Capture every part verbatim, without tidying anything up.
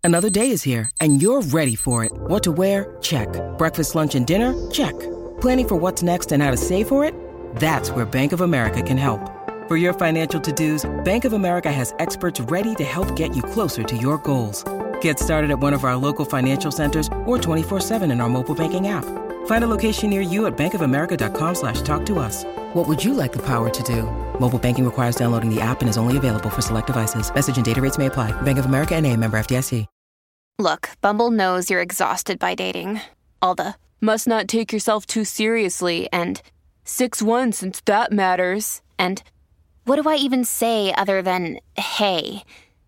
Another day is here, and you're ready for it. What to wear? Check. Breakfast, lunch, and dinner? Check. Planning for what's next and how to save for it? That's where Bank of America can help. For your financial to-dos, Bank of America has experts ready to help get you closer to your goals. Get started at one of our local financial centers or twenty-four seven in our mobile banking app. Find a location near you at bankofamerica.com slash talk to us. What would you like the power to do? Mobile banking requires downloading the app and is only available for select devices. Message and data rates may apply. Bank of America N A, member F D I C. Look, Bumble knows you're exhausted by dating. All the must not take yourself too seriously and six one since that matters. And what do I even say other than hey?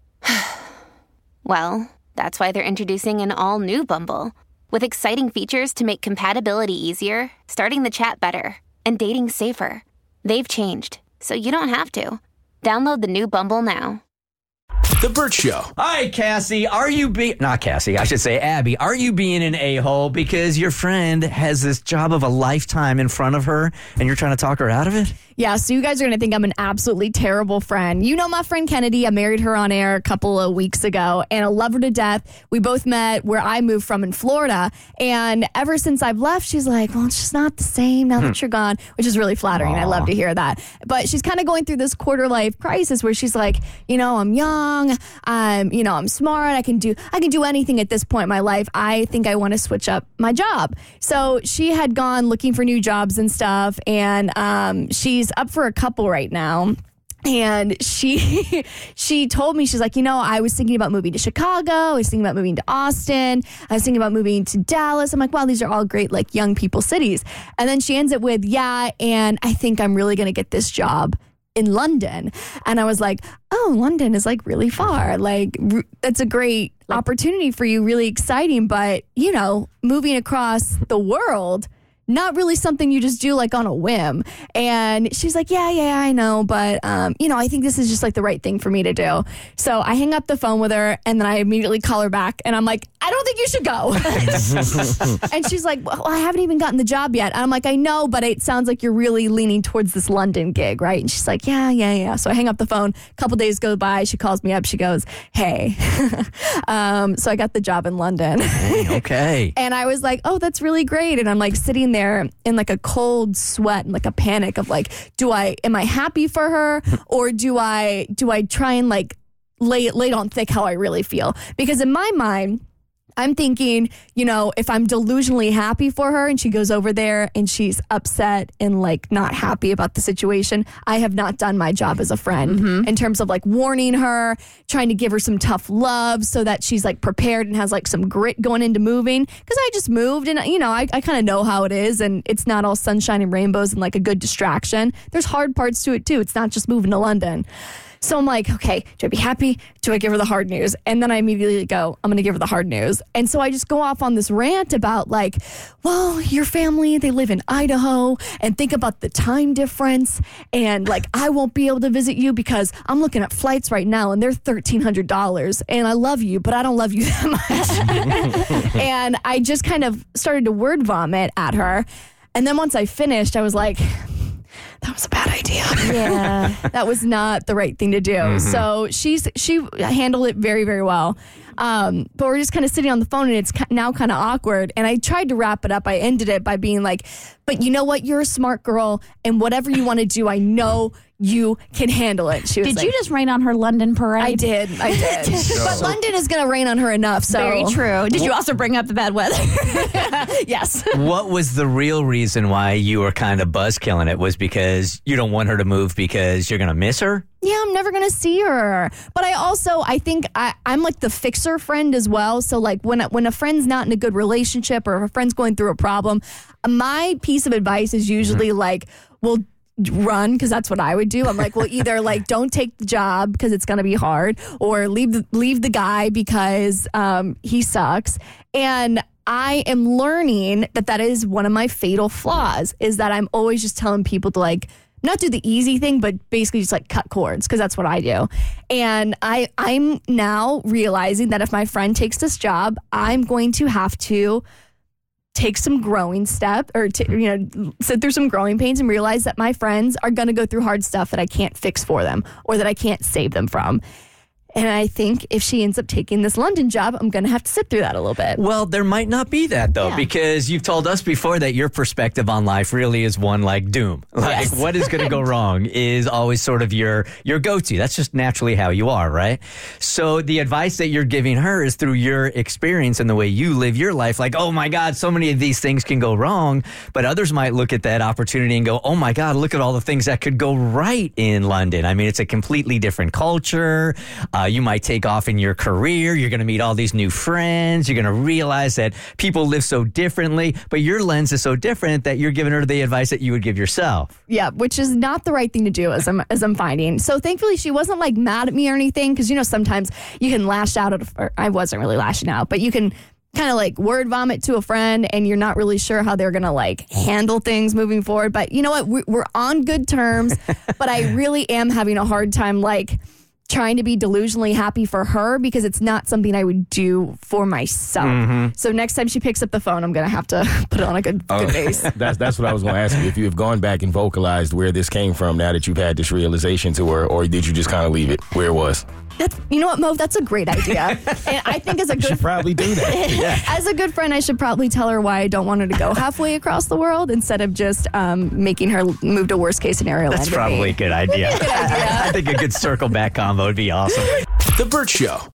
Well, that's why they're introducing an all-new Bumble with exciting features to make compatibility easier, starting the chat better, and dating safer. They've changed, so you don't have to. Download the new Bumble now. The Burt Show. All right, Cassie, are you being... Not Cassie, I should say Abby. Are you being an a-hole because your friend has this job of a lifetime in front of her and you're trying to talk her out of it? Yeah, so you guys are going to think I'm an absolutely terrible friend. You know my friend Kennedy. I married her on air a couple of weeks ago, and I love her to death. We both met where I moved from in Florida, and ever since I've left, she's like, well, it's just not the same now that you're gone, which is really flattering. Aww. I love to hear that. But she's kind of going through this quarter-life crisis where she's like, you know, I'm young, I'm, you know, I'm smart, I can do, I can do anything at this point in my life. I think I want to switch up my job. So she had gone looking for new jobs and stuff, and um, she's up for a couple right now. And she she told me, she's like, you know, I was thinking about moving to Chicago. I was thinking about moving to Austin. I was thinking about moving to Dallas. I'm like, wow, these are all great, like, young people cities. And then she ends it with, yeah, and I think I'm really going to get this job in London. And I was like, oh, London is like really far. Like, r- that's a great opportunity for you, really exciting. But, you know, moving across the world, not really something you just do like on a whim. And she's like, yeah, yeah, I know. But, um, you know, I think this is just like the right thing for me to do. So I hang up the phone with her and then I immediately call her back and I'm like, I don't think you should go. And she's like, well, I haven't even gotten the job yet. And I'm like, I know, but it sounds like you're really leaning towards this London gig, right? And she's like, yeah, yeah, yeah. So I hang up the phone. A couple days go by. She calls me up. She goes, hey. um, so I got the job in London. Hey, okay. And I was like, oh, that's really great. And I'm like sitting there there in like a cold sweat and like a panic of like, do I, am I happy for her or do I, do I try and like lay it, lay it on thick how I really feel? Because in my mind, I'm thinking, you know, if I'm delusionally happy for her and she goes over there and she's upset and like not happy about the situation, I have not done my job as a friend mm-hmm. in terms of like warning her, trying to give her some tough love so that she's like prepared and has like some grit going into moving. Because I just moved and, you know, I, I kind of know how it is and it's not all sunshine and rainbows and like a good distraction. There's hard parts to it too. It's not just moving to London. So I'm like, okay, do I be happy? Do I give her the hard news? And then I immediately go, I'm going to give her the hard news. And so I just go off on this rant about like, well, your family, they live in Idaho and think about the time difference. And like, I won't be able to visit you because I'm looking at flights right now and they're thirteen hundred dollars. And I love you, but I don't love you that much. And I just kind of started to word vomit at her. And then once I finished, I was like, that was a bad idea. Yeah. That was not the right thing to do. Mm-hmm. So she's she handled it very, very well. Um, but we're just kind of sitting on the phone and it's now kind of awkward. And I tried to wrap it up. I ended it by being like, but you know what? You're a smart girl and whatever you want to do, I know you can handle it. She was did like, you just rain on her London parade? I did. I did. But London is going to rain on her enough. So. Very true. Did you also bring up the bad weather? Yes. What was the real reason why you were kind of buzzkilling it? Was because you don't want her to move because you're going to miss her? Yeah, I'm never going to see her. But I also, I think I, I'm like the fixer friend as well. So like when, when a friend's not in a good relationship or if a friend's going through a problem, my piece of advice is usually mm-hmm. like, well, run, because that's what I would do. I'm like, well, either like don't take the job because it's going to be hard, or leave the, leave the guy because um, he sucks. And I am learning that that is one of my fatal flaws, is that I'm always just telling people to like not do the easy thing, but basically just like cut cords, because that's what I do. And I, I'm now realizing that if my friend takes this job, I'm going to have to take some growing step or, t- you know, sit through some growing pains and realize that my friends are going to go through hard stuff that I can't fix for them or that I can't save them from. And I think if she ends up taking this London job, I'm going to have to sit through that a little bit. Well, there might not be that, though, Yeah. because you've told us before that your perspective on life really is one like doom. Like Yes. what is going to go wrong is always sort of your, your go-to. That's just naturally how you are, right? So the advice that you're giving her is through your experience and the way you live your life. Like, oh my God, so many of these things can go wrong. But others might look at that opportunity and go, oh my God, look at all the things that could go right in London. I mean, it's a completely different culture. Uh, you might take off in your career. You're going to meet all these new friends. You're going to realize that people live so differently, but your lens is so different that you're giving her the advice that you would give yourself. Yeah, which is not the right thing to do, as I'm as I'm finding. So thankfully, she wasn't like mad at me or anything, because you know sometimes you can lash out at. A, or I wasn't really lashing out, but you can kind of like word vomit to a friend, and you're not really sure how they're gonna like handle things moving forward. But you know what? We- We're on good terms. But I really am having a hard time like trying to be delusionally happy for her, because it's not something I would do for myself. Mm-hmm. So next time she picks up the phone, I'm going to have to put it on a good, good base. That's that's what I was going to ask you. If you have gone back and vocalized where this came from now that you've had this realization to her, or did you just kind of leave it where it was? That's, you know what, Mo? That's a great idea. And I think as a You should good probably do that. as a good friend, I should probably tell her why I don't want her to go halfway across the world instead of just um, making her move to worst case scenario. That's land with probably me. a good idea. I think a good circle back combo would be awesome. The Burt Show.